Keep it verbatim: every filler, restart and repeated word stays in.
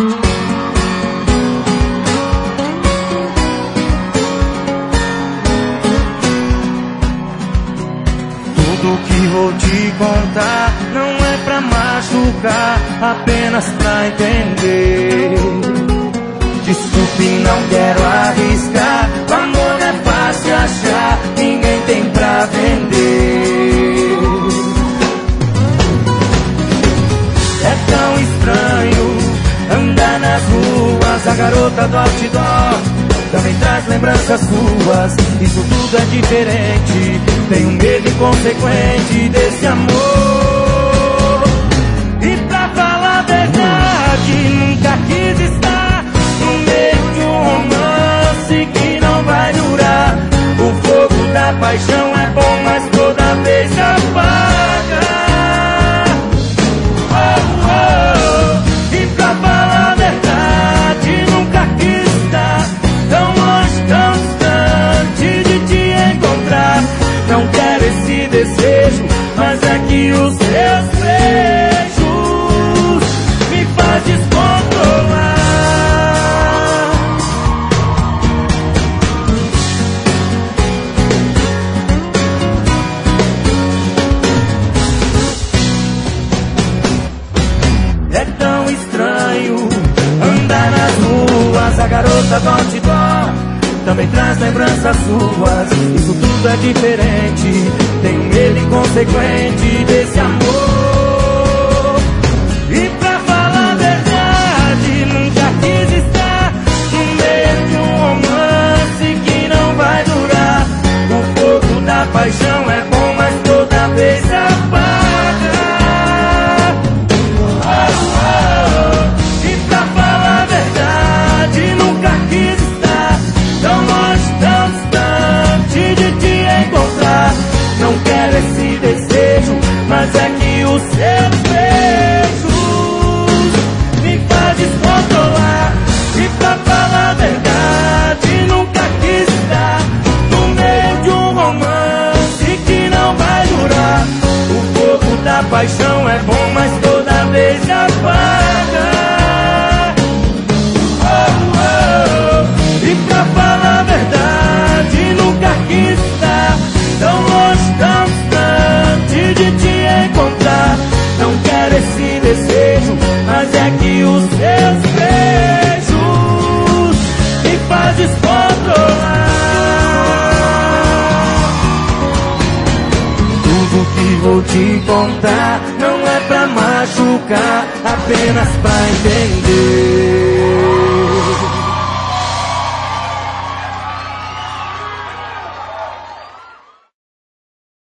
Tudo que vou te contar não é pra machucar, apenas pra entender. Desculpe, não quero arriscar, o amor não é fácil achar, ninguém tem pra vender. É tão estranho andar nas ruas, a garota do outdoor também traz lembranças suas. Isso tudo é diferente, tenho medo inconsequente desse amor. E pra falar a verdade, nunca quis estar no meio de um romance que não vai durar. O fogo da paixão é bom, mas toda vez apaga. Oh, oh. E pra falar a verdade, nunca quis estar tão longe, tão distante de te encontrar. Não quero esse desejo, mas é que os seus beijos me faz descontrolar. É tão estranho andar nas ruas, a garota do outdoor também traz lembranças suas. Isso tudo é diferente, tenho medo inconsequente desse amor. E pra falar a verdade, nunca quis estar no meio de um romance que não vai durar. O fogo da paixão é bom, mas toda vez apaga. Oh, oh. E pra falar a verdade, nunca quis estar tão longe, tão distante de te encontrar. Não quero esse desejo, mas é que os seus beijos me faz descontrolar. E pra falar a verdade, nunca quis estar no meio de um romance que não vai durar. O fogo da paixão é bom, mas toda vez apaga. Oh, oh. E pra falar a verdade, nunca quis estar tão longe, tão distante de te encontrar. Não quero esse desejo, mas é que os seus beijos me faz descontrolar. Tudo que vou te contar não é pra machucar, apenas pra entender.